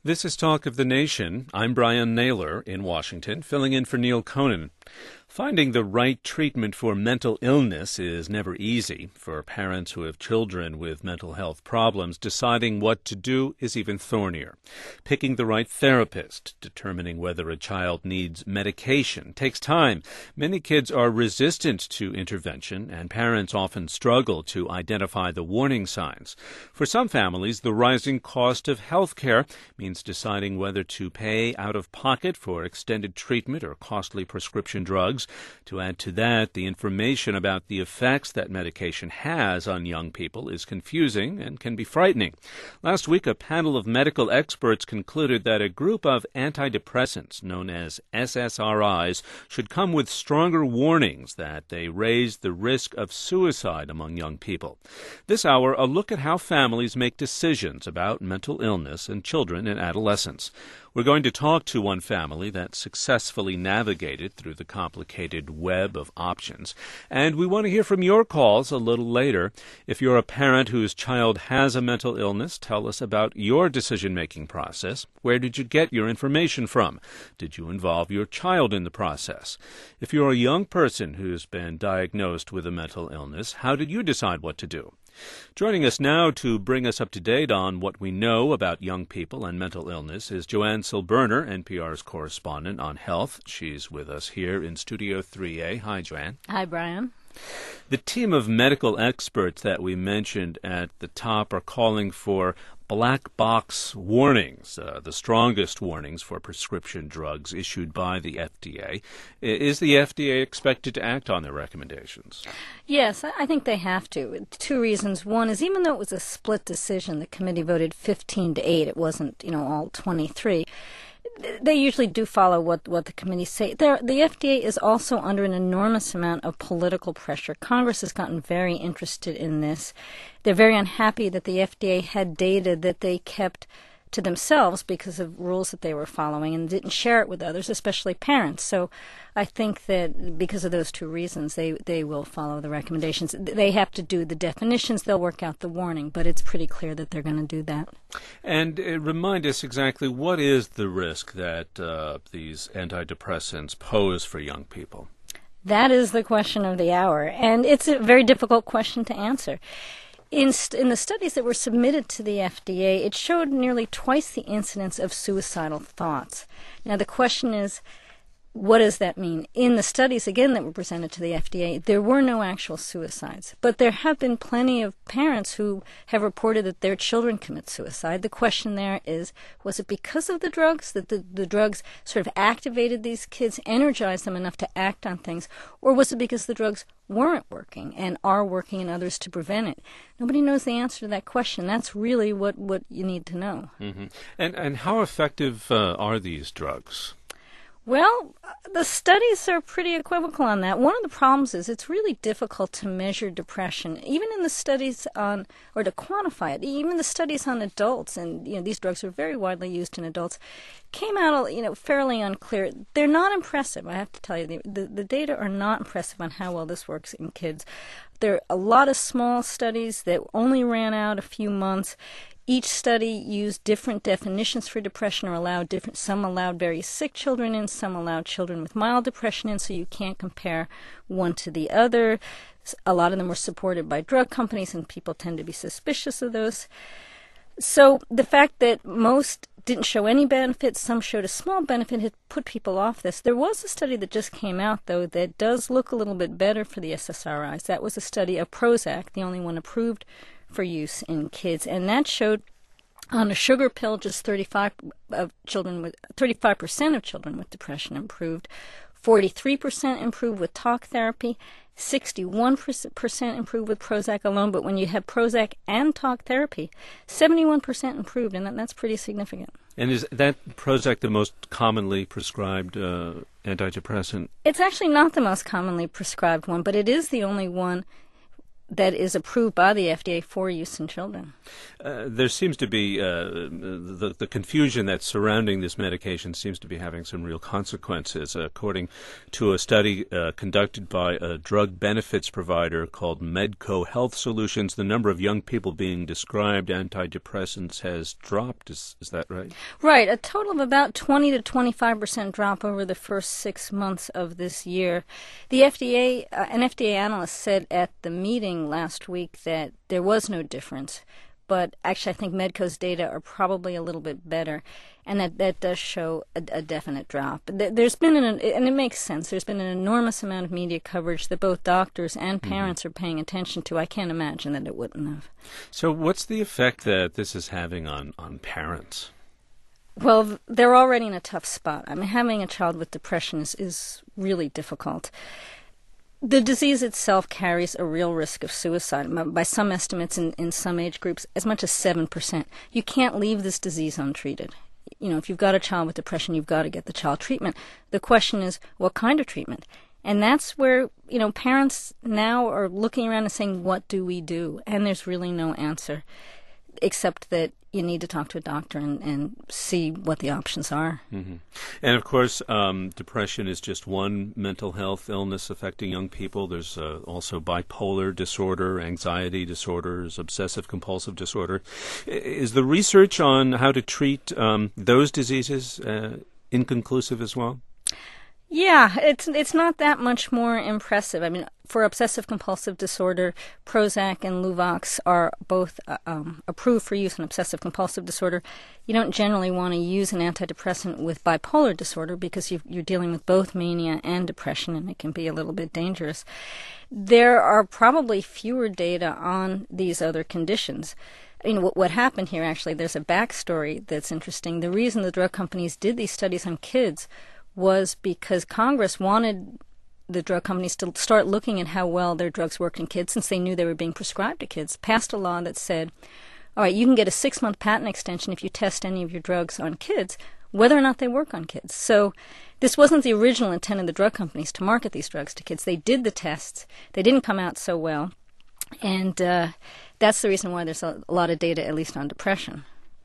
This is Talk of the Nation. I'm Brian Naylor in Washington, filling in for Neil Conan. Finding the right treatment for mental illness is never easy. For parents who have children with mental health problems, deciding what to do is even thornier. Picking the right therapist, determining whether a child needs medication, takes time. Many kids are resistant to intervention, and parents often struggle to identify the warning signs. For some families, the rising cost of health care means deciding whether to pay out of pocket for extended treatment or costly prescription drugs. To add to that, the information about the effects that medication has on young people is confusing and can be frightening. Last week, a panel of medical experts concluded that a group of antidepressants, known as SSRIs, should come with stronger warnings that they raise the risk of suicide among young people. This hour, a look at how families make decisions about mental illness in children and adolescents. We're going to talk to one family that successfully navigated through the complicated web of options. And we want to hear from your calls a little later. If you're a parent whose child has a mental illness, tell us about your decision-making process. Where did you get your information from? Did you involve your child in the process? If you're a young person who's been diagnosed with a mental illness, how did you decide what to do? Joining us now to bring us up to date on what we know about young people and mental illness is Joanne Silberner, NPR's correspondent on health. She's with us here in Studio 3A. Hi, Joanne. Hi, Brian. The team of medical experts that we mentioned at the top are calling for black box warnings, the strongest warnings for prescription drugs issued by the FDA. Is the FDA expected to act on their recommendations? Yes, I think they have to. Two reasons. One is, even though it was a split decision, the committee voted 15-8. It wasn't, all 23. They usually do follow what the committees say. The FDA is also under an enormous amount of political pressure. Congress has gotten very interested in this. They're very unhappy that the FDA had data that they kept to themselves because of rules that they were following and didn't share it with others, especially parents. So I think that because of those two reasons, they will follow the recommendations. They have to do the definitions. They'll work out the warning, but it's pretty clear that they're going to do that. And remind us exactly what is the risk that these antidepressants pose for young people? That is the question of the hour, and it's a very difficult question to answer. In the studies that were submitted to the FDA, it showed nearly twice the incidence of suicidal thoughts. Now, the question is, what does that mean? In the studies, again, that were presented to the FDA, there were no actual suicides. But there have been plenty of parents who have reported that their children commit suicide. The question there is, was it because of the drugs, that the drugs sort of activated these kids, energized them enough to act on things, or was it because the drugs weren't working and are working in others to prevent it? Nobody knows the answer to that question. That's really what you need to know. Mm-hmm. And how effective are these drugs? Well, the studies are pretty equivocal on that. One of the problems is it's really difficult to measure depression, even in the studies on, or to quantify it. Even the studies on adults, and these drugs are very widely used in adults, came out fairly unclear. They're not impressive, I have to tell you. The data are not impressive on how well this works in kids. There are a lot of small studies that only ran out a few months. Each study used different definitions for depression, or some allowed very sick children in, some allowed children with mild depression in, so you can't compare one to the other. A lot of them were supported by drug companies, and people tend to be suspicious of those. So the fact that most didn't show any benefit, some showed a small benefit, had put people off this. There was a study that just came out, though, that does look a little bit better for the SSRIs. That was a study of Prozac, the only one approved for use in kids, and that showed on a sugar pill just 35% of children with depression improved, 43% improved with talk therapy, 61% improved with Prozac alone. But when you have Prozac and talk therapy, 71% improved, and that's pretty significant. And is that Prozac the most commonly prescribed antidepressant? It's actually not the most commonly prescribed one, but it is the only one that is approved by the FDA for use in children. There seems to be the confusion that's surrounding this medication seems to be having some real consequences. According to a study conducted by a drug benefits provider called Medco Health Solutions, the number of young people being prescribed antidepressants has dropped. Is that right? Right. A total of about 20 to 25% drop over the first 6 months of this year. The FDA, an FDA analyst said at the meeting last week that there was no difference, but actually I think Medco's data are probably a little bit better, and that does show a definite drop. There's been and it makes sense, there's been an enormous amount of media coverage that both doctors and parents are paying attention to. I can't imagine that it wouldn't have. So what's the effect that this is having on parents? Well, they're already in a tough spot. I mean, having a child with depression is really difficult. The disease itself carries a real risk of suicide. By some estimates in some age groups, as much as 7%. You can't leave this disease untreated. You know, if you've got a child with depression, you've got to get the child treatment. The question is, what kind of treatment? And that's where, you know, parents now are looking around and saying, what do we do? And there's really no answer, except that you need to talk to a doctor and see what the options are. Mm-hmm. And of course, depression is just one mental health illness affecting young people. There's also bipolar disorder, anxiety disorders, obsessive compulsive disorder. Is the research on how to treat those diseases inconclusive as well? Yeah, it's not that much more impressive. I mean, for obsessive-compulsive disorder, Prozac and Luvox are both approved for use in obsessive-compulsive disorder. You don't generally want to use an antidepressant with bipolar disorder because you're dealing with both mania and depression, and it can be a little bit dangerous. There are probably fewer data on these other conditions. You know, what happened here, actually, there's a backstory that's interesting. The reason the drug companies did these studies on kids was because Congress wanted the drug companies to start looking at how well their drugs worked in kids, since they knew they were being prescribed to kids, passed a law that said, all right, you can get a 6-month patent extension if you test any of your drugs on kids, whether or not they work on kids. So this wasn't the original intent of the drug companies to market these drugs to kids. They did the tests. They didn't come out so well. And that's the reason why there's a lot of data, at least on depression.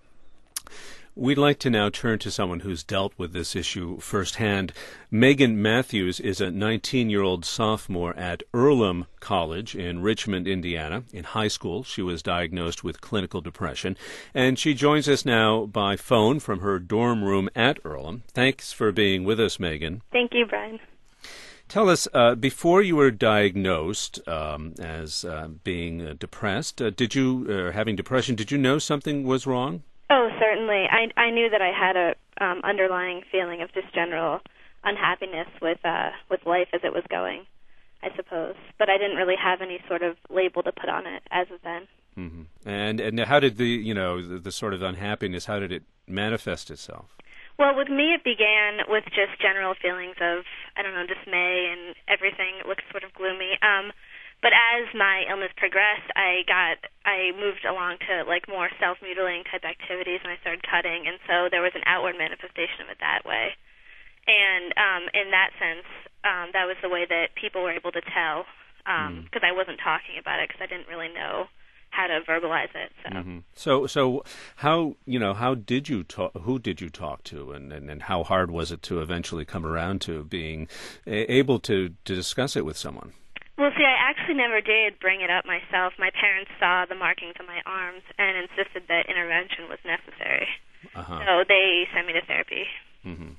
We'd like to now turn to someone who's dealt with this issue firsthand. Megan Matthews is a 19-year-old sophomore at Earlham College in Richmond, Indiana. In high school, she was diagnosed with clinical depression, and she joins us now by phone from her dorm room at Earlham. Thanks for being with us, Megan. Thank you, Brian. Tell us, before you were diagnosed as being depressed, having depression, did you know something was wrong? Oh, certainly. I knew that I had a underlying feeling of just general unhappiness with life as it was going, I suppose. But I didn't really have any sort of label to put on it as of then. Mm-hmm. And how did the sort of unhappiness, how did it manifest itself? Well, with me, it began with just general feelings of, dismay, and everything looked sort of gloomy. But as my illness progressed, I moved along to more self-mutilating type activities, and I started cutting, and so there was an outward manifestation of it that way. And in that sense, that was the way that people were able to tell, because I wasn't talking about it, because I didn't really know how to verbalize it. So, so how did you talk? Who did you talk to, and how hard was it to eventually come around to being able to discuss it with someone? Well, see, I actually never did bring it up myself. My parents saw the markings on my arms and insisted that intervention was necessary. So they sent me to therapy. Mm-hmm.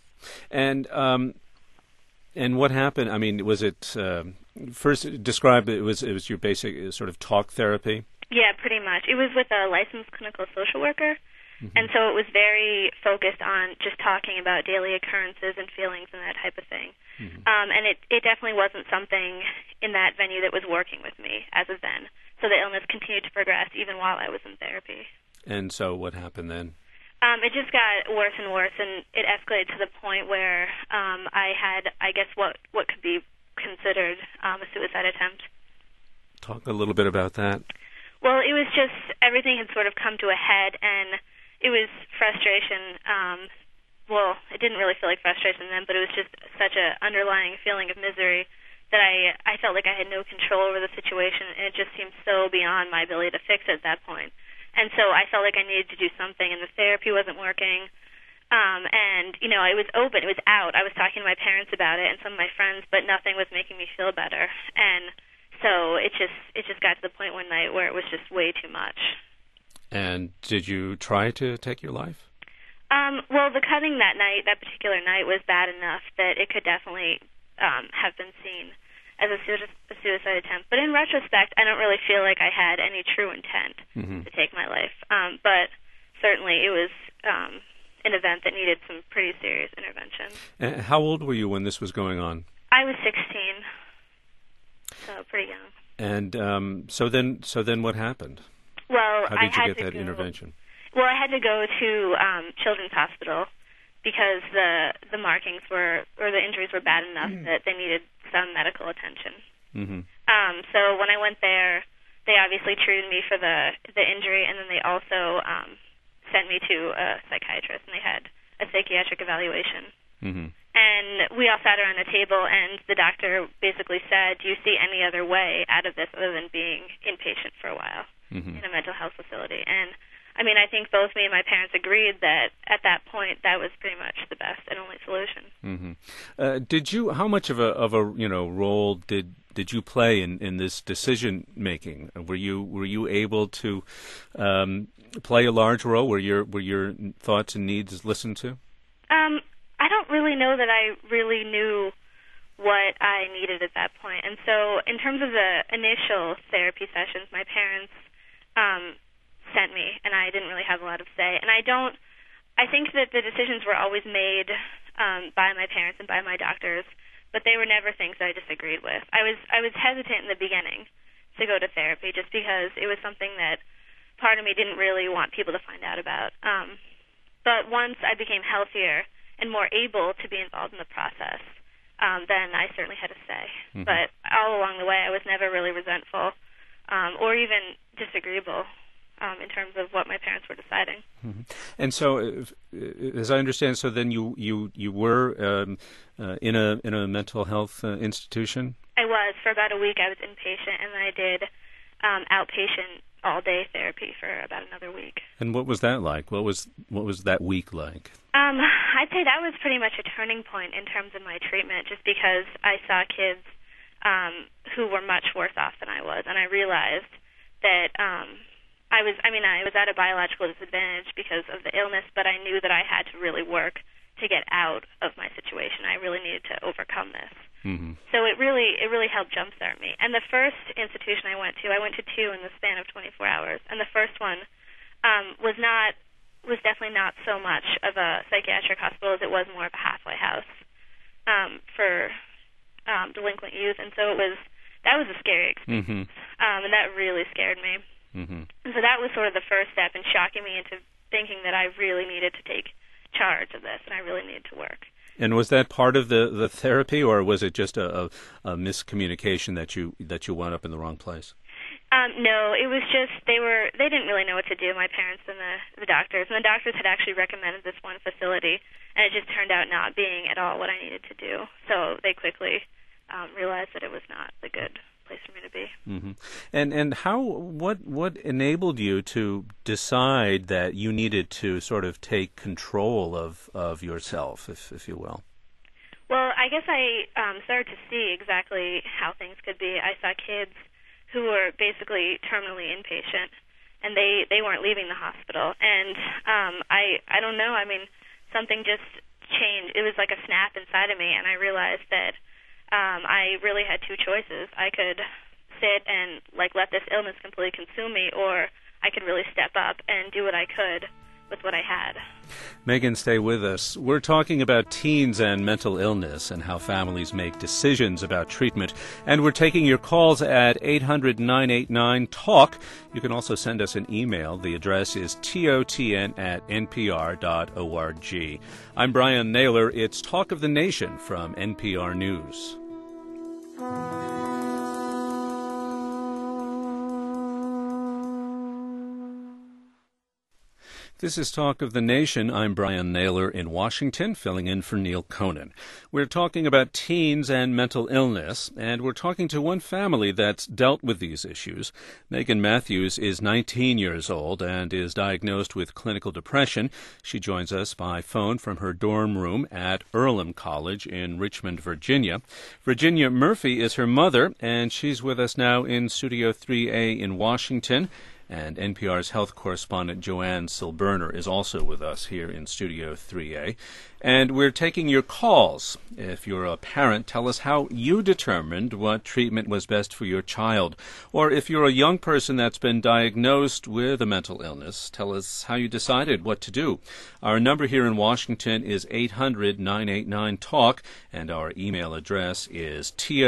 And what happened? I mean, was it first describe? It was your basic sort of talk therapy. Yeah, pretty much. It was with a licensed clinical social worker. And so it was very focused on just talking about daily occurrences and feelings and that type of thing. And it definitely wasn't something in that venue that was working with me as of then. So the illness continued to progress even while I was in therapy. And so what happened then? It just got worse and worse, and it escalated to the point where I had, I guess, what could be considered a suicide attempt. Talk a little bit about that. Well, it was just everything had sort of come to a head, and it was frustration. Well, it didn't really feel like frustration then, but it was just such an underlying feeling of misery that I felt like I had no control over the situation, and it just seemed so beyond my ability to fix it at that point. And so I felt like I needed to do something, and the therapy wasn't working. And, you know, it was open, it was out. I was talking to my parents about it and some of my friends, but nothing was making me feel better. And so it just got to the point one night where it was just way too much. And did you try to take your life? Well, the cutting that night, that particular night, was bad enough that it could definitely have been seen as a suicide attempt. But in retrospect, I don't really feel like I had any true intent to take my life. But certainly it was an event that needed some pretty serious intervention. And how old were you when this was going on? I was 16, so pretty young. And so then what happened? Well, how did you get that intervention? Well, I had to go to Children's Hospital because the markings were, or the injuries were bad enough that they needed some medical attention. So when I went there, they obviously treated me for the injury, and then they also sent me to a psychiatrist, and they had a psychiatric evaluation. And we all sat around a table, and the doctor basically said, do you see any other way out of this other than being inpatient for a while in a mental health facility? And I mean, I think both me and my parents agreed that at that point that was pretty much the best and only solution. Did you? How much of a role did you play in this decision making? Were you able to play a large role? Were your thoughts and needs listened to? I don't really know that I really knew what I needed at that point. And so in terms of the initial therapy sessions, my parents sent me, and I didn't really have a lot of say. And I think that the decisions were always made by my parents and by my doctors, but they were never things that I disagreed with. I was hesitant in the beginning to go to therapy just because it was something that part of me didn't really want people to find out about. But once I became healthier and more able to be involved in the process, then I certainly had a say. But all along the way, I was never really resentful or even disagreeable in terms of what my parents were deciding. And so, as I understand, so then you were in a mental health institution? I was. For about a week I was inpatient, and then I did outpatient all-day therapy for about another week. And what was that like? What was that week like? I'd say that was pretty much a turning point in terms of my treatment, just because I saw kids who were much worse off than I was, and I realized that I was at a biological disadvantage because of the illness, but I knew that I had to really work to get out of my situation. I really needed to overcome this. So it really helped jumpstart me. And the first institution I went to two in the span of 24 hours. And the first one was definitely not so much of a psychiatric hospital as it was more of a halfway house for delinquent youth. And so that was a scary experience, and that really scared me. And so that was sort of the first step in shocking me into thinking that I really needed to take charge of this, and I really needed to work. And was that part of the therapy, or was it just a miscommunication that you wound up in the wrong place? No, it was just they didn't really know what to do, my parents and the doctors. And the doctors had actually recommended this one facility, and it just turned out not being at all what I needed to do. So they quickly realized that it was not the good place for me to be. And what enabled you to decide that you needed to sort of take control of yourself, if you will? Well, I guess I started to see exactly how things could be. I saw kids who were basically terminally inpatient, and they weren't leaving the hospital. And I don't know, I mean, something just changed. It was like a snap inside of me, and I realized that I really had two choices. I could sit and let this illness completely consume me, or I could really step up and do what I could with what I had. Megan, stay with us. We're talking about teens and mental illness and how families make decisions about treatment. And we're taking your calls at 800-989-TALK. You can also send us an email. The address is totn@npr.org. I'm Brian Naylor. It's Talk of the Nation from NPR News. This is Talk of the Nation. I'm Brian Naylor in Washington, filling in for Neil Conan. We're talking about teens and mental illness, and we're talking to one family that's dealt with these issues. Megan Matthews is 19 years old and is diagnosed with clinical depression. She joins us by phone from her dorm room at Earlham College in Richmond, Virginia. Virginia Murphy is her mother, and she's with us now in Studio 3A in Washington. And NPR's health correspondent Joanne Silberner is also with us here in Studio 3A. And we're taking your calls. If you're a parent, tell us how you determined what treatment was best for your child. Or if you're a young person that's been diagnosed with a mental illness, tell us how you decided what to do. Our number here in Washington is 800-989-TALK, and our email address is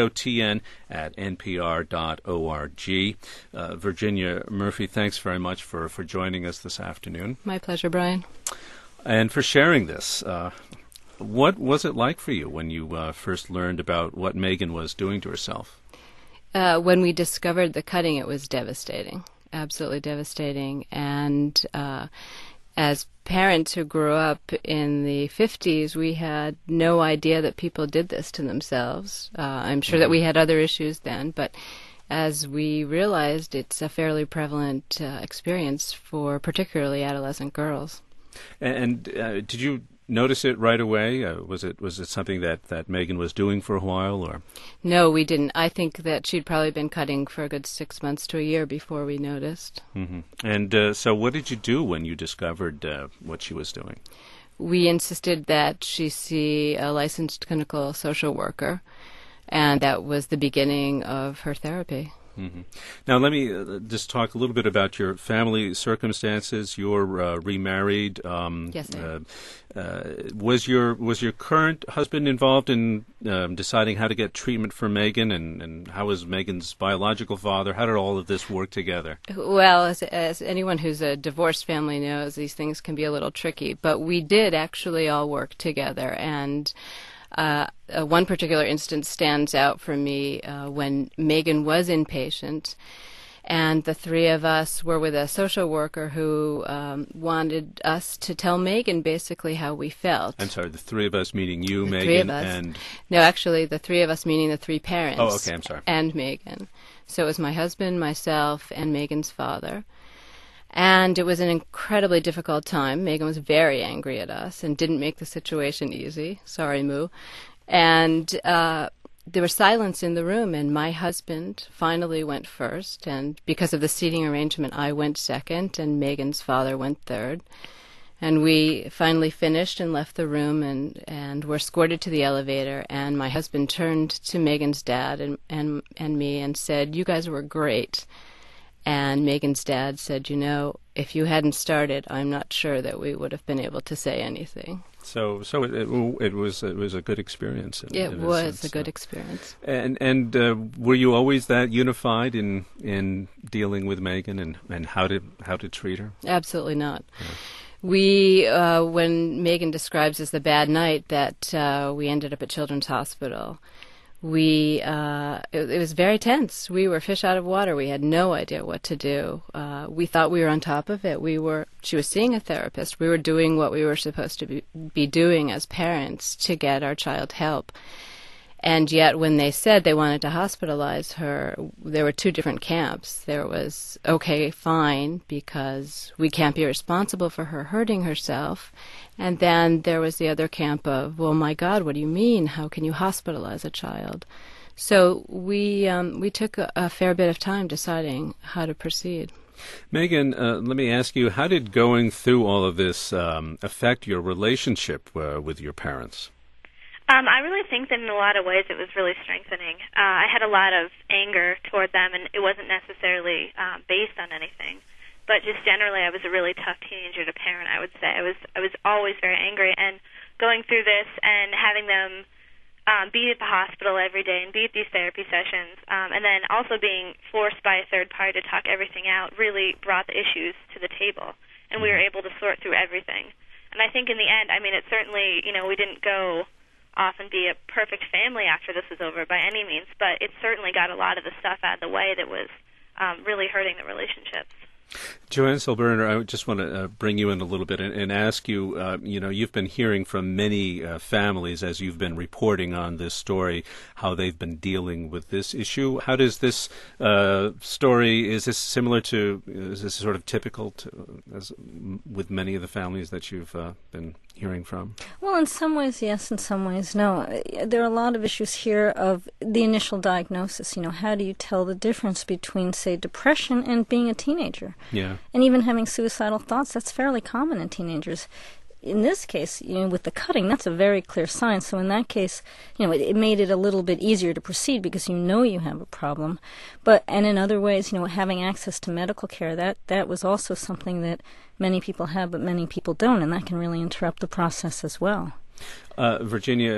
totn@npr.org. Virginia Murphy, thanks very much for joining us this afternoon. My pleasure, Brian. And for sharing this. What was it like for you when you first learned about what Megan was doing to herself? When we discovered the cutting, it was devastating, absolutely devastating. And as parents who grew up in the 50s, we had no idea that people did this to themselves. I'm sure that we had other issues then, but as we realized, it's a fairly prevalent experience for particularly adolescent girls. And did you notice it right away? Was it something that Megan was doing for a while, or? No, we didn't. I think that she'd probably been cutting for a good 6 months to a year before we noticed. Mm-hmm. And so what did you do when you discovered what she was doing? We insisted that she see a licensed clinical social worker, and that was the beginning of her therapy. Mm-hmm. Now, let me just talk a little bit about your family circumstances. You're remarried. Yes, I am. Was your current husband involved in deciding how to get treatment for Megan, and how was Megan's biological father? How did all of this work together? Well, as anyone who's a divorced family knows, these things can be a little tricky. But we did actually all work together, and one particular instance stands out for me when Megan was inpatient, and the three of us were with a social worker who wanted us to tell Megan basically how we felt. I'm sorry, the three of us meaning you, the Megan, three of us. and... No, actually, the three of us meaning the three parents. Oh, okay, I'm sorry. And Megan. So it was my husband, myself, and Megan's father. And it was an incredibly difficult time. Megan was very angry at us and didn't make the situation easy. Sorry, Moo. And there was silence in the room, and my husband finally went first. And because of the seating arrangement, I went second, and Megan's father went third. And we finally finished and left the room and were escorted to the elevator. And my husband turned to Megan's dad and me and said, "You guys were great." And Megan's dad said, "You know, if you hadn't started, I'm not sure that we would have been able to say anything." So it was a good experience. It was a good experience. And were you always that unified in dealing with Megan and how to treat her? Absolutely not. Yeah. We, when Megan describes as the bad night that we ended up at Children's Hospital, it was very tense. We were fish out of water. We had no idea what to do. We thought we were on top of it. She was seeing a therapist. We were doing what we were supposed to be doing as parents to get our child help. And yet when they said they wanted to hospitalize her, there were two different camps. There was, okay, fine, because we can't be responsible for her hurting herself. And then there was the other camp of, well, my God, what do you mean? How can you hospitalize a child? So we took a fair bit of time deciding how to proceed. Megan, let me ask you, how did going through all of this affect your relationship with your parents? I really think that in a lot of ways it was really strengthening. I had a lot of anger toward them, and it wasn't necessarily based on anything. But just generally, I was a really tough teenager to parent, I would say. I was always very angry, and going through this and having them be at the hospital every day and be at these therapy sessions, and then also being forced by a third party to talk everything out really brought the issues to the table, and we were able to sort through everything. And I think in the end, I mean, it certainly, we didn't go off and be a perfect family after this was over by any means, but it certainly got a lot of the stuff out of the way that was really hurting the relationships. Joanne Silberner, I just want to bring you in a little bit and ask you, you've been hearing from many families as you've been reporting on this story, how they've been dealing with this issue. How does this story, is this similar to, is this sort of typical as with many of the families that you've been hearing from? Well, in some ways, yes. In some ways, no. There are a lot of issues here of the initial diagnosis. How do you tell the difference between, say, depression and being a teenager? Yeah. And even having suicidal thoughts, that's fairly common in teenagers. In this case, with the cutting, that's a very clear sign. So in that case, it made it a little bit easier to proceed because you have a problem. And in other ways, having access to medical care, that was also something that many people have, but many people don't, and that can really interrupt the process as well. Virginia,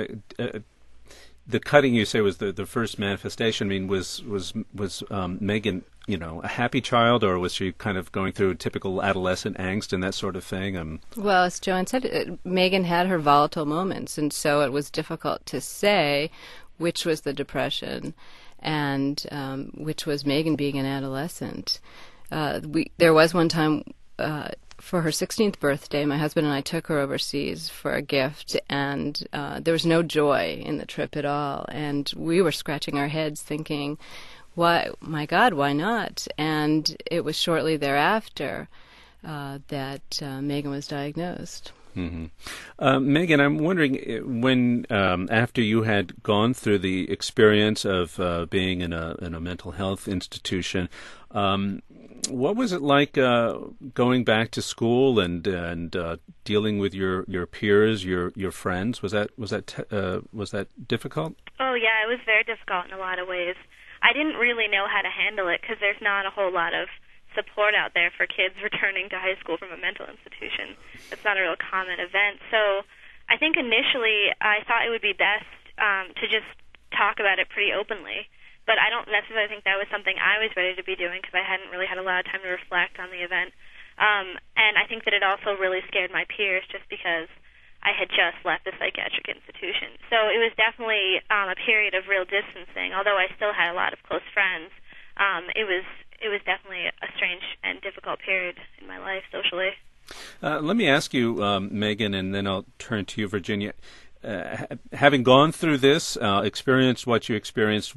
the cutting, you say, was the first manifestation. I mean, was Megan, a happy child, or was she kind of going through typical adolescent angst and that sort of thing? Well, as Joanne said, Megan had her volatile moments, and so it was difficult to say which was the depression and which was Megan being an adolescent. There was one time for her 16th birthday, my husband and I took her overseas for a gift, and there was no joy in the trip at all. And we were scratching our heads thinking, why, my God, why not? And it was shortly thereafter that Megan was diagnosed. Mm-hmm. Megan, I'm wondering, when after you had gone through the experience of being in a mental health institution, what was it like going back to school and dealing with your peers, your friends? Was that difficult? Oh yeah, it was very difficult in a lot of ways. I didn't really know how to handle it because there's not a whole lot of support out there for kids returning to high school from a mental institution. It's not a real common event. So I think initially I thought it would be best to just talk about it pretty openly. But I don't necessarily think that was something I was ready to be doing because I hadn't really had a lot of time to reflect on the event. And I think that it also really scared my peers just because I had just left the psychiatric institution. So it was definitely a period of real distancing. Although I still had a lot of close friends, it was definitely a strange and difficult period in my life socially. Let me ask you, Megan, and then I'll turn to you, Virginia. Having gone through this, experienced what you experienced,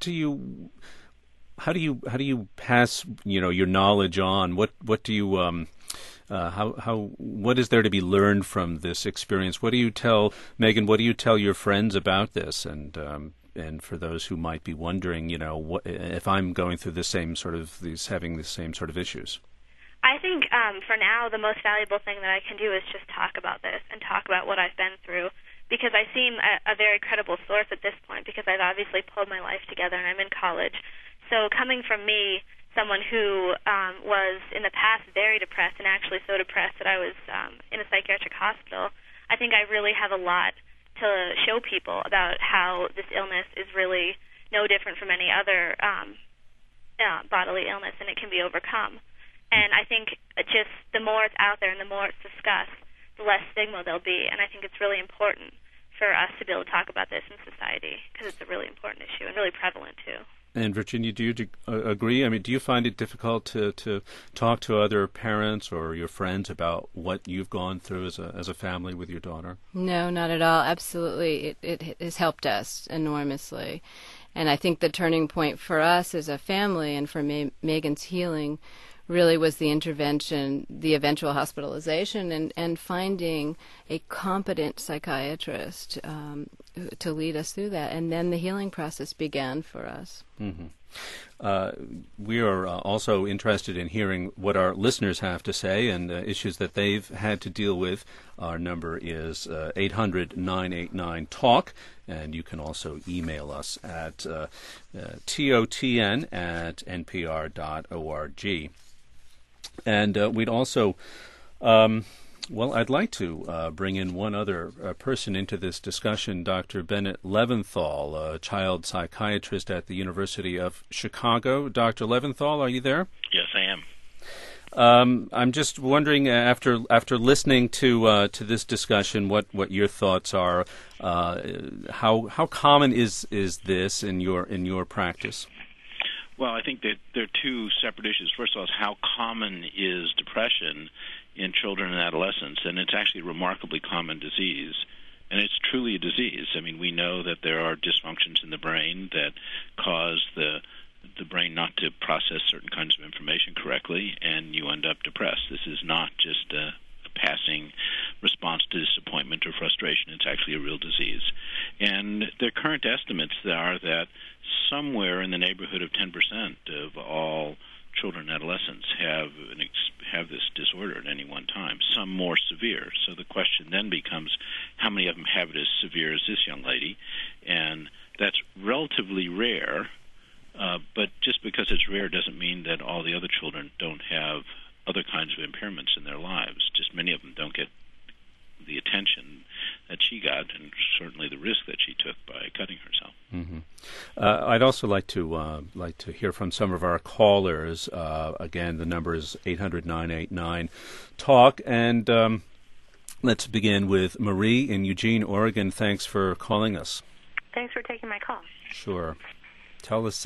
how do you pass your knowledge on? What do you what is there to be learned from this experience? What do you tell, Megan? What do you tell your friends about this? And for those who might be wondering, what if I'm going through the same sort of having the same sort of issues? I think for now the most valuable thing that I can do is just talk about this and talk about what I've been through, because I seem a very credible source at this point because I've obviously pulled my life together and I'm in college. So coming from me, someone who was in the past very depressed and actually so depressed that I was in a psychiatric hospital, I think I really have a lot to show people about how this illness is really no different from any other bodily illness, and it can be overcome. And I think just the more it's out there and the more it's discussed, the less stigma there'll be. And I think it's really important for us to be able to talk about this in society because it's a really important issue and really prevalent too. And Virginia, do you agree? I mean, do you find it difficult to talk to other parents or your friends about what you've gone through as a family with your daughter? No, not at all. Absolutely. It has helped us enormously. And I think the turning point for us as a family and for Megan's healing really was the intervention, the eventual hospitalization, and finding a competent psychiatrist to lead us through that. And then the healing process began for us. Mm-hmm. We are also interested in hearing what our listeners have to say and issues that they've had to deal with. Our number is 800-989-TALK, and you can also email us at totn@npr.org. And we'd also, I'd like to bring in one other person into this discussion, Dr. Bennett Leventhal, a child psychiatrist at the University of Chicago. Dr. Leventhal, are you there? Yes, I am. I'm just wondering, after listening to this discussion, what your thoughts are. How common is this in your practice? Well, I think that there are two separate issues. First of all, is how common is depression in children and adolescents, and it's actually a remarkably common disease. And it's truly a disease. I mean, we know that there are dysfunctions in the brain that cause the brain not to process certain kinds of information correctly, and you end up depressed. This is not just a passing response to disappointment or frustration. It's actually a real disease. And the current estimates are that somewhere in the neighborhood of 10% of all children and adolescents have this disorder at any one time, some more severe. So the question then becomes, how many of them have it as severe as this young lady? And that's relatively rare, but just because it's rare doesn't mean that all the other children don't have other kinds of impairments in their lives. Just many of them don't get the attention that she got, and certainly the risk that she took by cutting herself. Mm-hmm. I'd also like to hear from some of our callers. Again, the number is 800-989-TALK, and let's begin with Marie in Eugene, Oregon. Thanks for calling us. Thanks for taking my call. Sure. Tell us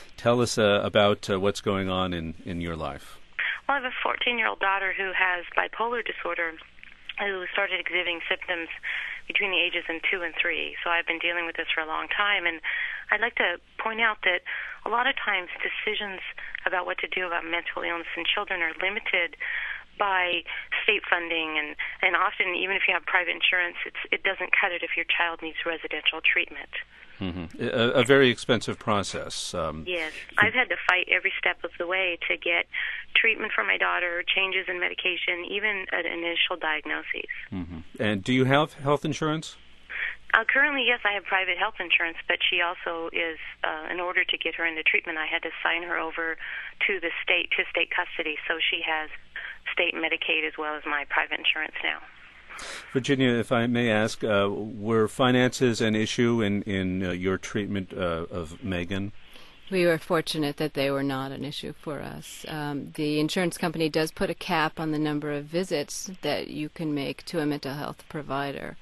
about what's going on in your life. Well, I have a 14-year-old daughter who has bipolar disorder, who started exhibiting symptoms between the ages of 2 and 3. So I've been dealing with this for a long time, and I'd like to point out that a lot of times decisions about what to do about mental illness in children are limited by state funding, and often even if you have private insurance, it doesn't cut it if your child needs residential treatment. Mm-hmm. A very expensive process. Yes. I've had to fight every step of the way to get treatment for my daughter, changes in medication, even an initial diagnosis. Mm-hmm. And do you have health insurance? Currently, yes, I have private health insurance, but she also is, in order to get her into treatment, I had to sign her over to the state custody, so she has state Medicaid as well as my private insurance now. Virginia, if I may ask, were finances an issue in your treatment of Megan? We were fortunate that they were not an issue for us. The insurance company does put a cap on the number of visits that you can make to a mental health provider.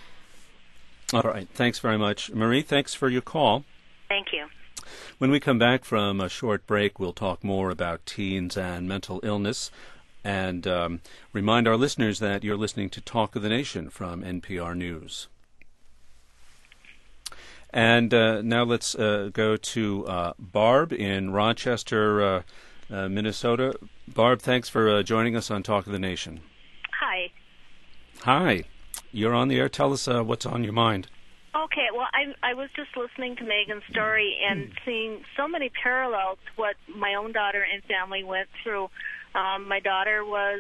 All right. Thanks very much. Marie, thanks for your call. Thank you. When we come back from a short break, we'll talk more about teens and mental illness, and remind our listeners that you're listening to Talk of the Nation from NPR News. And now let's go to Barb in Rochester, Minnesota. Barb, thanks for joining us on Talk of the Nation. Hi. Hi. You're on the air. Tell us what's on your mind. Okay, well, I was just listening to Megan's story and seeing so many parallels to what my own daughter and family went through. My daughter was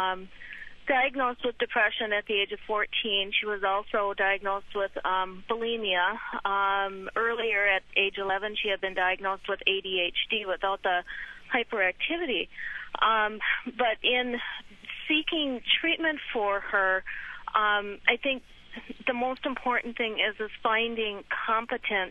diagnosed with depression at the age of 14. She was also diagnosed with bulimia. Earlier at age 11, she had been diagnosed with ADHD without the hyperactivity. But in seeking treatment for her, I think the most important thing is finding competent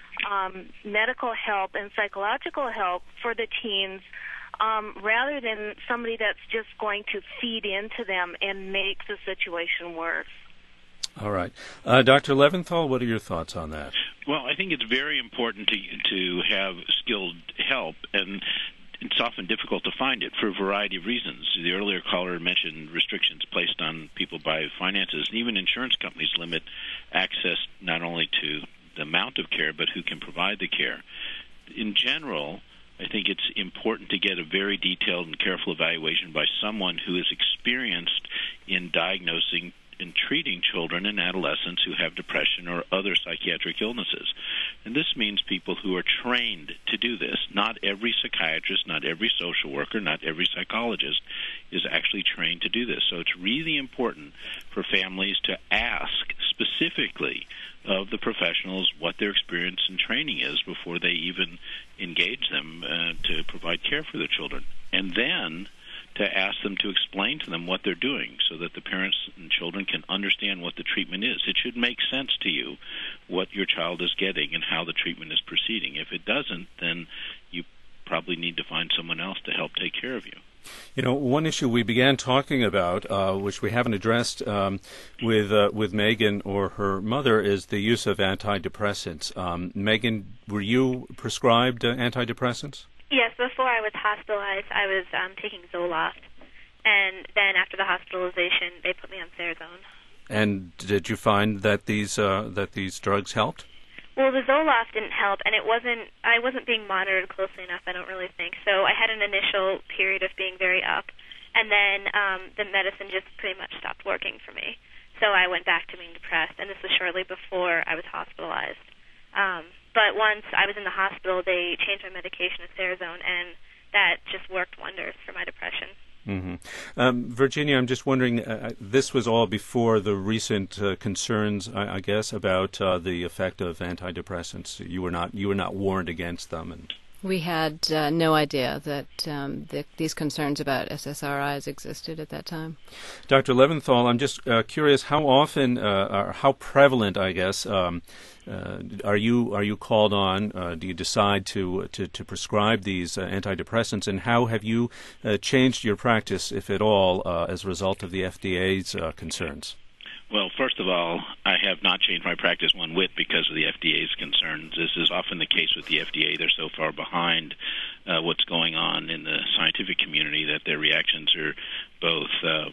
medical help and psychological help for the teens, rather than somebody that's just going to feed into them and make the situation worse. All right. Dr. Leventhal, what are your thoughts on that? Well, I think it's very important to have skilled help, and it's often difficult to find it for a variety of reasons. The earlier caller mentioned restrictions placed on people by finances, and even insurance companies limit access not only to the amount of care, but who can provide the care. In general, I think it's important to get a very detailed and careful evaluation by someone who is experienced in diagnosing and treating children and adolescents who have depression or other psychiatric illnesses. And this means people who are trained to do this. Not every psychiatrist, not every social worker, not every psychologist is actually trained to do this. So it's really important for families to ask specifically of the professionals what their experience and training is before they even engage them to provide care for the children. And then to ask them to explain to them what they're doing so that the parents and children can understand what the treatment is. It should make sense to you what your child is getting and how the treatment is proceeding. If it doesn't, then you probably need to find someone else to help take care of you. You know, one issue we began talking about, which we haven't addressed with Megan or her mother, is the use of antidepressants. Megan, were you prescribed antidepressants? Yes, before I was hospitalized, I was taking Zoloft, and then after the hospitalization, they put me on Seroquel. And did you find that these drugs helped? Well, the Zoloft didn't help, and I wasn't being monitored closely enough, I don't really think. So I had an initial period of being very up, and then the medicine just pretty much stopped working for me. So I went back to being depressed, and this was shortly before I was hospitalized. But once I was in the hospital, they changed my medication to Seroquel, and that just worked wonders for my depression. Mm-hmm. Virginia, I'm just wondering, this was all before the recent concerns, I guess, about the effect of antidepressants. You were not warned against them, and we had no idea that these concerns about SSRIs existed at that time. Dr. Leventhal, I'm just curious, how often or how prevalent, I guess, are you called on? Do you decide to prescribe these antidepressants, and how have you changed your practice, if at all, as a result of the FDA's concerns? Well, first of all, I have not changed my practice one whit because of the FDA's concerns. This is often the case with the FDA. They're so far behind what's going on in the scientific community that their reactions are both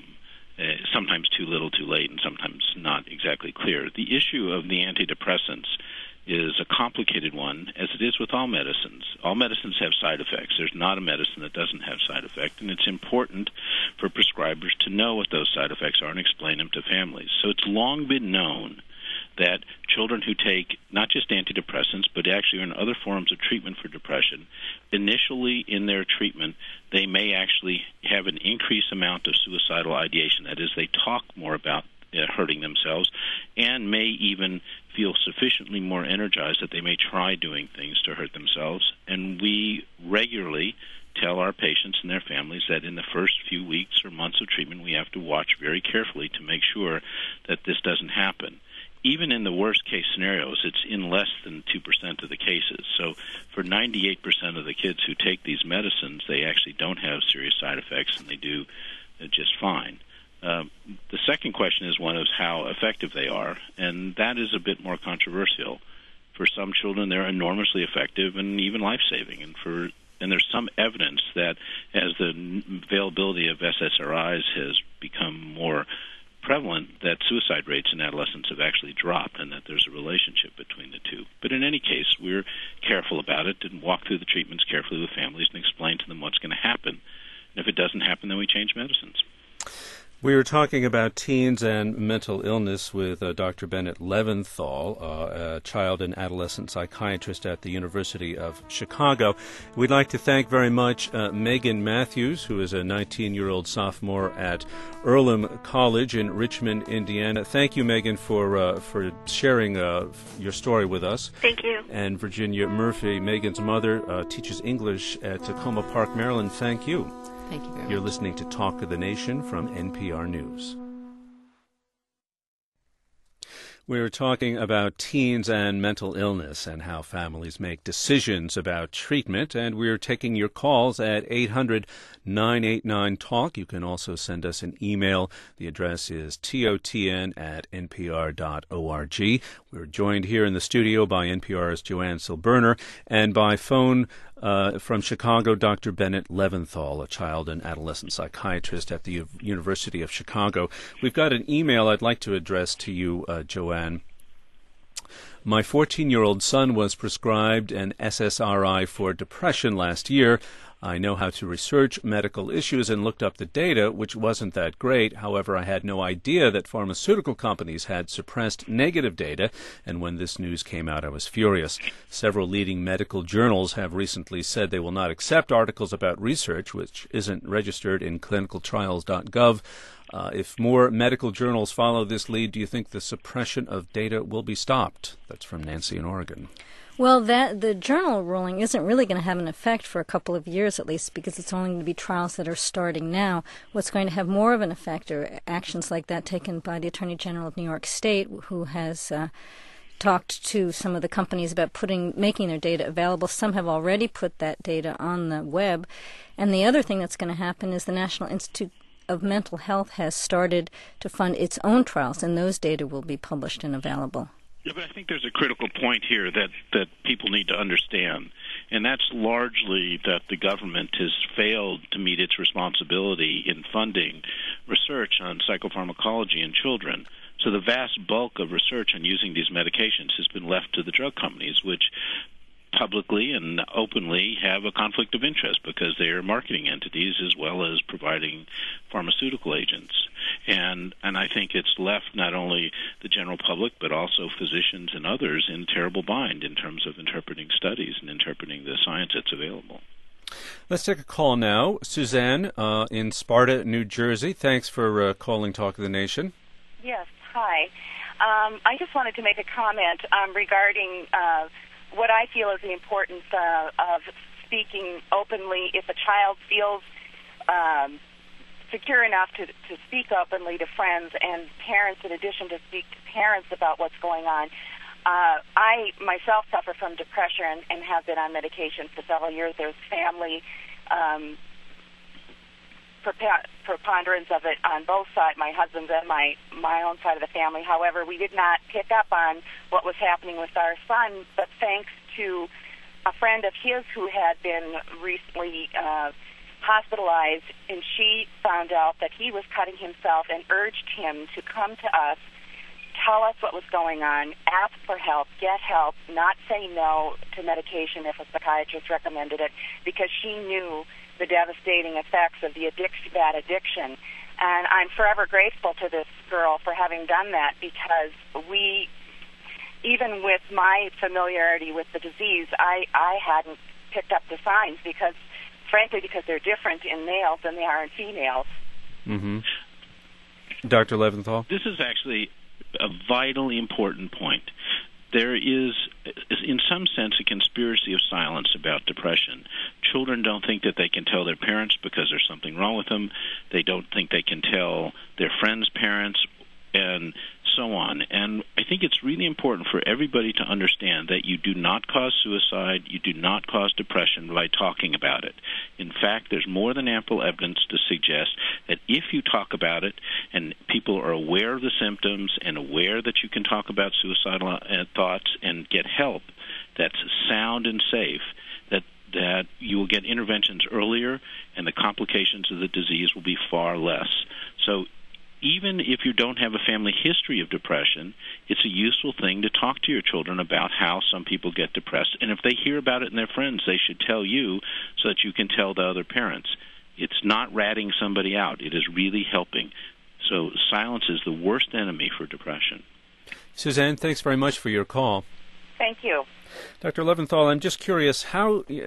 sometimes too little, too late, and sometimes not exactly clear. The issue of the antidepressants is a complicated one, as it is with all medicines. All medicines have side effects. There's not a medicine that doesn't have side effects, and it's important for prescribers to know what those side effects are and explain them to families. So it's long been known that children who take not just antidepressants, but actually in other forms of treatment for depression, initially in their treatment, they may actually have an increased amount of suicidal ideation. That is, they talk more about hurting themselves and may even feel sufficiently more energized that they may try doing things to hurt themselves. And we regularly tell our patients and their families that in the first few weeks or months of treatment, we have to watch very carefully to make sure that this doesn't happen. Even in the worst-case scenarios, it's in less than 2% of the cases. So for 98% of the kids who take these medicines, they actually don't have serious side effects, and they do just fine. The second question is one of how effective they are, and that is a bit more controversial. For some children, they're enormously effective and even life-saving, and there's some evidence that as the availability of SSRIs has become more prevalent, that suicide rates in adolescents have actually dropped, and that there's a relationship between the two. But in any case, we're careful about it and walk through the treatments carefully with families and explain to them what's going to happen. And if it doesn't happen, then we change medicines. We were talking about teens and mental illness with Dr. Bennett Leventhal, a child and adolescent psychiatrist at the University of Chicago. We'd like to thank very much Megan Matthews, who is a 19-year-old sophomore at Earlham College in Richmond, Indiana. Thank you, Megan, for sharing your story with us. Thank you. And Virginia Murphy, Megan's mother, teaches English at Tacoma Park, Maryland. Thank you. Thank you very much. You're listening to Talk of the Nation from NPR News. We're talking about teens and mental illness and how families make decisions about treatment, and we're taking your calls at 800-989-TALK. You can also send us an email. The address is totn@npr.org. We're joined here in the studio by NPR's Joanne Silberner, and by phone from Chicago, Dr. Bennett Leventhal, a child and adolescent psychiatrist at the University of Chicago. We've got an email I'd like to address to you, Joanne. My 14-year-old son was prescribed an SSRI for depression last year. I know how to research medical issues and looked up the data, which wasn't that great. However, I had no idea that pharmaceutical companies had suppressed negative data, and when this news came out, I was furious. Several leading medical journals have recently said they will not accept articles about research which isn't registered in clinicaltrials.gov. If more medical journals follow this lead, do you think the suppression of data will be stopped? That's from Nancy in Oregon. Well, the journal ruling isn't really going to have an effect for a couple of years at least, because it's only going to be trials that are starting now. What's going to have more of an effect are actions like that taken by the Attorney General of New York State, who has talked to some of the companies about making their data available. Some have already put that data on the web. And the other thing that's going to happen is the National Institute of Mental Health has started to fund its own trials, and those data will be published and available. Yeah, but I think there's a critical point here that people need to understand, and that's largely that the government has failed to meet its responsibility in funding research on psychopharmacology in children. So the vast bulk of research on using these medications has been left to the drug companies, which publicly and openly have a conflict of interest because they are marketing entities as well as providing pharmaceutical agents. And I think it's left not only the general public but also physicians and others in terrible bind in terms of interpreting studies and interpreting the science that's available. Let's take a call now. Suzanne in Sparta, New Jersey. Thanks for calling Talk of the Nation. Yes, hi. I just wanted to make a comment regarding what I feel is the importance of speaking openly. If a child feels secure enough to speak openly to friends and parents, in addition to speak to parents about what's going on. I myself suffer from depression and have been on medication for several years. There's family preponderance of it on both sides, my husband's and my own side of the family. However, we did not pick up on what was happening with our son, but thanks to a friend of his who had been recently hospitalized, and she found out that he was cutting himself and urged him to come to us, tell us what was going on, ask for help, get help, not say no to medication if a psychiatrist recommended it, because she knew the devastating effects of that addiction. And I'm forever grateful to this girl for having done that, because even with my familiarity with the disease, I hadn't picked up the signs because they're different in males than they are in females. Mm-hmm. Dr. Leventhal? This is actually a vitally important point. There is, in some sense, a conspiracy of silence about depression. Children don't think that they can tell their parents because there's something wrong with them. They don't think they can tell their friends' parents, and so on. And I think it's really important for everybody to understand that you do not cause suicide, you do not cause depression by talking about it. In fact, there's more than ample evidence to suggest that if you talk about it and people are aware of the symptoms and aware that you can talk about suicidal thoughts and get help that's sound and safe, that you will get interventions earlier and the complications of the disease will be far less. So even if you don't have a family history of depression, it's a useful thing to talk to your children about how some people get depressed. And if they hear about it in their friends, they should tell you so that you can tell the other parents. It's not ratting somebody out. It is really helping. So silence is the worst enemy for depression. Suzanne, thanks very much for your call. Thank you. Dr. Leventhal, I'm just curious, how do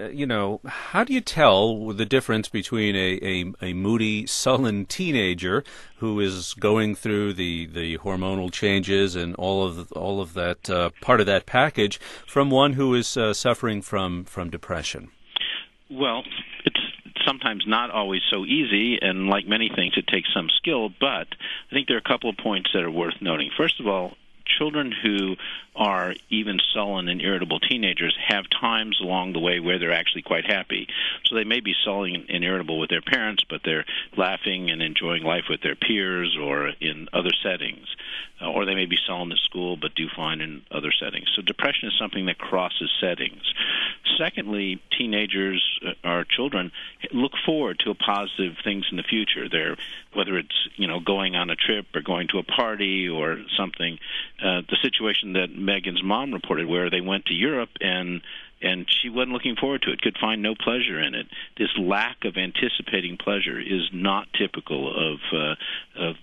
you tell the difference between a moody, sullen teenager who is going through the hormonal changes and all of that part of that package from one who is suffering from depression? Well, it's sometimes not always so easy, and like many things, it takes some skill, but I think there are a couple of points that are worth noting. First of all, children who are even sullen and irritable teenagers have times along the way where they're actually quite happy. So they may be sullen and irritable with their parents, but they're laughing and enjoying life with their peers or in other settings. Or they may be sullen at school but do fine in other settings. So depression is something that crosses settings. Secondly, teenagers or children look forward to positive things in the future. Whether it's going on a trip or going to a party or something. The situation that Megan's mom reported, where they went to Europe and she wasn't looking forward to it, could find no pleasure in it. This lack of anticipating pleasure is not typical of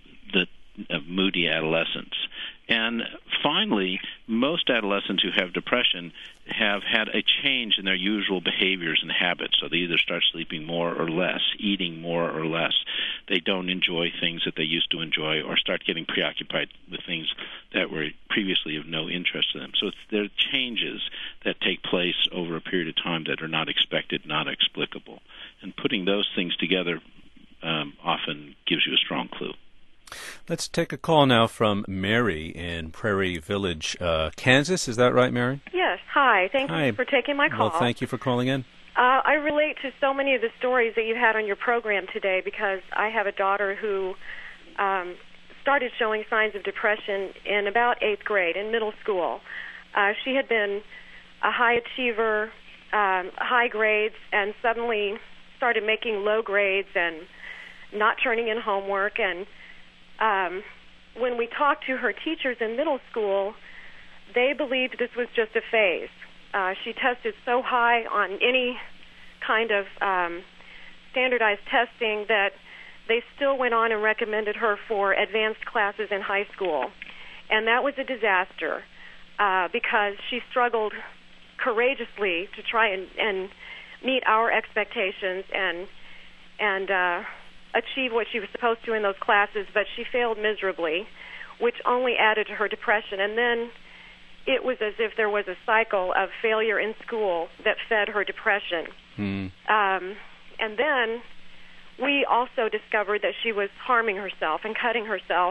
moody adolescence. And finally, most adolescents who have depression have had a change in their usual behaviors and habits. So they either start sleeping more or less, eating more or less. They don't enjoy things that they used to enjoy, or start getting preoccupied with things that were previously of no interest to them. So there are changes that take place over a period of time that are not expected, not explicable. And putting those things together often gives you a strong clue. Let's take a call now from Mary in Prairie Village, Kansas. Is that right, Mary? Yes. Hi. Thank Hi. you for taking my call. Well, thank you for calling in. I relate to so many of the stories that you've had on your program today because I have a daughter who started showing signs of depression in about 8th grade, in middle school. She had been a high achiever, high grades, and suddenly started making low grades and not turning in homework. And when we talked to her teachers in middle school, they believed this was just a phase. She tested so high on any kind of standardized testing that they still went on and recommended her for advanced classes in high school. And that was a disaster because she struggled courageously to try and meet our expectations and achieve what she was supposed to in those classes, but she failed miserably, which only added to her depression. And then it was as if there was a cycle of failure in school that fed her depression. And then we also discovered that she was harming herself and cutting herself.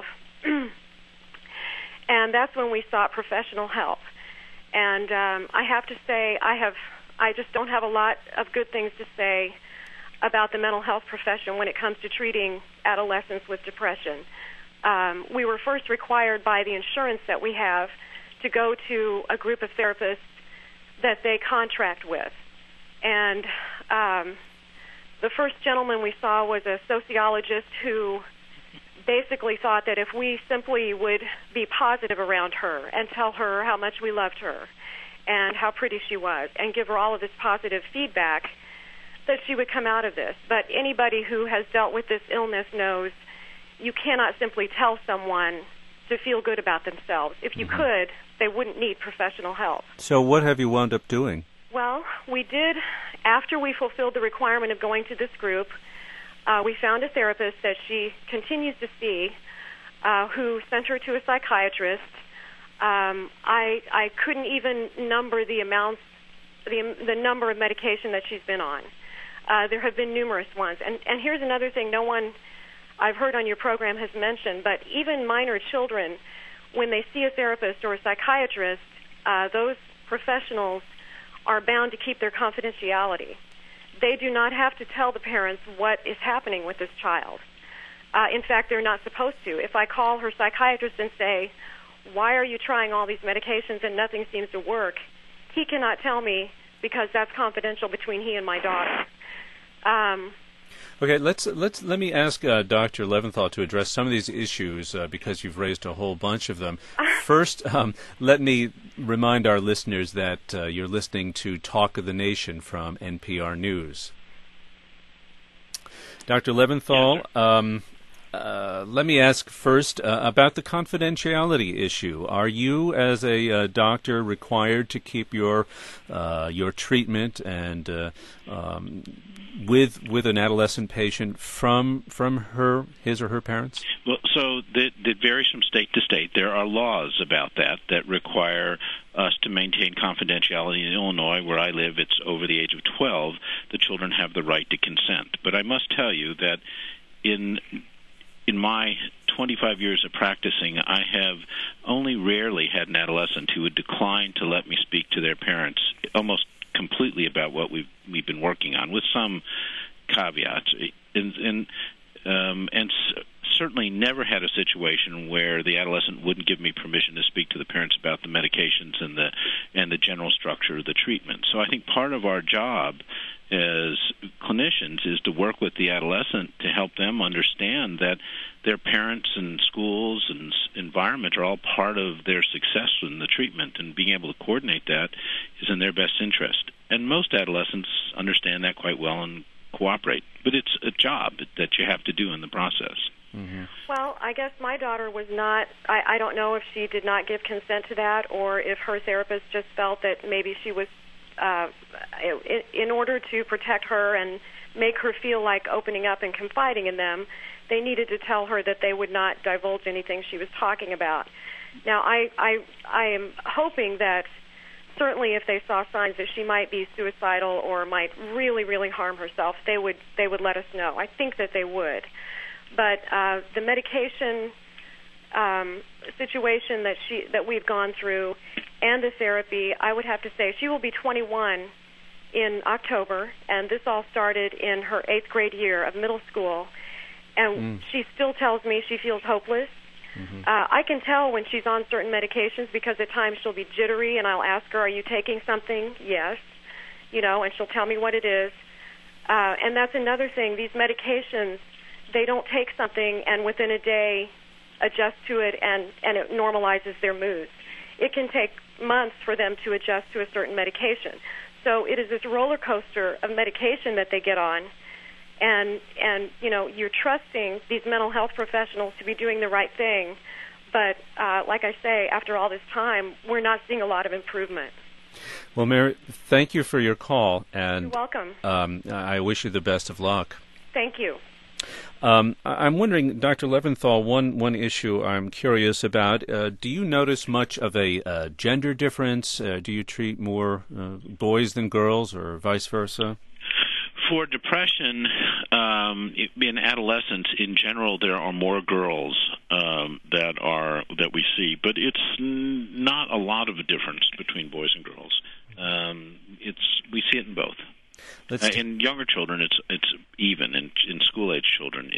And that's when we sought professional help. And I have to say, I just don't have a lot of good things to say about the mental health profession when it comes to treating adolescents with depression. We were first required by the insurance that we have to go to a group of therapists that they contract with. And the first gentleman we saw was a sociologist who basically thought that if we simply would be positive around her and tell her how much we loved her and how pretty she was and give her all of this positive feedback, that she would come out of this. But anybody who has dealt with this illness knows you cannot simply tell someone to feel good about themselves. If you could, they wouldn't need professional help. So what have you wound up doing? Well, we did, after we fulfilled the requirement of going to this group, we found a therapist that she continues to see who sent her to a psychiatrist. I couldn't even number the amounts, the number of medication that she's been on. There have been numerous ones. And here's another thing no one I've heard on your program has mentioned, but even minor children, when they see a therapist or a psychiatrist, those professionals are bound to keep their confidentiality. They do not have to tell the parents what is happening with this child. In fact, they're not supposed to. If I call her psychiatrist and say, why are you trying all these medications and nothing seems to work, he cannot tell me because that's confidential between he and my daughter. Okay, let me ask Dr. Leventhal to address some of these issues because you've raised a whole bunch of them. First, let me remind our listeners that you're listening to Talk of the Nation from NPR News. Dr. Leventhal, let me ask first about the confidentiality issue. Are you, as a doctor, required to keep your treatment and with an adolescent patient from his or her parents? Well, so that varies from state to state. There are laws about that require us to maintain confidentiality. In Illinois, where I live, it's over the age of 12. The children have the right to consent. But I must tell you that in my 25 years of practicing, I have only rarely had an adolescent who would decline to let me speak to their parents almost completely about what we've been working on, with some caveats, and certainly never had a situation where the adolescent wouldn't give me permission to speak to the parents about the medications and the general structure of the treatment. So I think part of our job as clinicians is to work with the adolescent to help them understand that their parents and schools and environment are all part of their success in the treatment, and being able to coordinate that is in their best interest. And most adolescents understand that quite well and cooperate. But it's a job that you have to do in the process. Mm-hmm. Well, I guess my daughter was not, I don't know if she did not give consent to that or if her therapist just felt that maybe she was, in order to protect her and make her feel like opening up and confiding in them, they needed to tell her that they would not divulge anything she was talking about. Now, I am hoping that certainly if they saw signs that she might be suicidal or might really, really harm herself, they would let us know. I think that they would. But the medication situation that we've gone through and the therapy, I would have to say she will be 21 in October, and this all started in her 8th grade year of middle school. And she still tells me she feels hopeless. Mm-hmm. I can tell when she's on certain medications because at times she'll be jittery, and I'll ask her, "Are you taking something?" "Yes." And she'll tell me what it is. And that's another thing. These medications, they don't take something and within a day adjust to it and it normalizes their moods. It can take months for them to adjust to a certain medication. So it is this roller coaster of medication that they get on. And you're trusting these mental health professionals to be doing the right thing. But like I say, after all this time, we're not seeing a lot of improvement. Well, Mary, thank you for your call. And you're welcome. I wish you the best of luck. Thank you. I'm wondering, Dr. Leventhal, one issue I'm curious about. Do you notice much of a gender difference? Do you treat more boys than girls or vice versa? For depression, in adolescence, in general, there are more girls that we see, but it's not a lot of a difference between boys and girls. We see it in both. In younger children, it's even. In school-age children,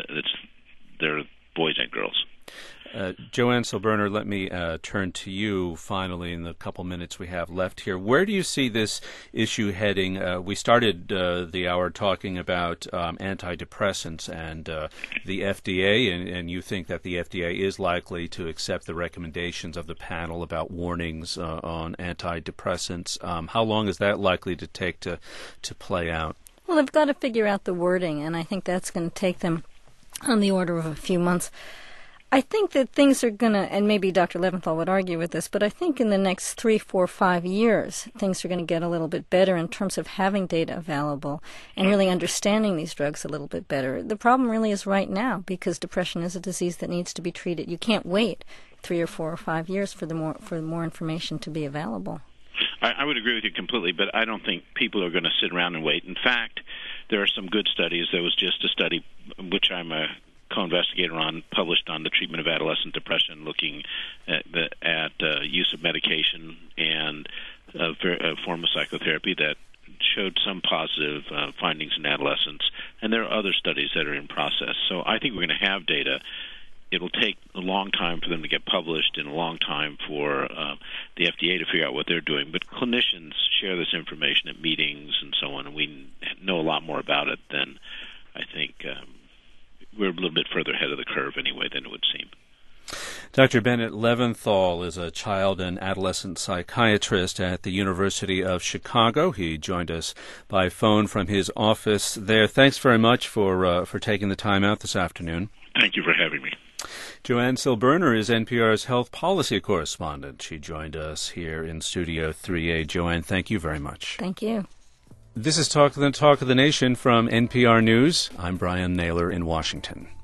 they're boys and girls. Joanne Silberner, let me turn to you finally in the couple minutes we have left here. Where do you see this issue heading? We started the hour talking about antidepressants and the FDA, and you think that the FDA is likely to accept the recommendations of the panel about warnings on antidepressants. How long is that likely to take to play out? Well, they've got to figure out the wording, and I think that's going to take them on the order of a few months. I think that things are going to, and maybe Dr. Leventhal would argue with this, but I think in the next 3, 4, 5 years, things are going to get a little bit better in terms of having data available and really understanding these drugs a little bit better. The problem really is right now, because depression is a disease that needs to be treated. You can't wait 3 or 4 or 5 years for more information to be available. I would agree with you completely, but I don't think people are going to sit around and wait. In fact, there are some good studies. There was just a study, which I'm a co-investigator on, published on the treatment of adolescent depression, looking at use of medication and a form of psychotherapy that showed some positive findings in adolescents. And there are other studies that are in process. So I think we're going to have data. It'll take a long time for them to get published and a long time for the FDA to figure out what they're doing. But clinicians share this information at meetings and so on, and we know a lot more about it than I think we're a little bit further ahead of the curve anyway than it would seem. Dr. Bennett Leventhal is a child and adolescent psychiatrist at the University of Chicago. He joined us by phone from his office there. Thanks very much for taking the time out this afternoon. Thank you for having me. Joanne Silberner is NPR's health policy correspondent. She joined us here in Studio 3A. Joanne, thank you very much. Thank you. This is Talk of the Nation from NPR News. I'm Brian Naylor in Washington.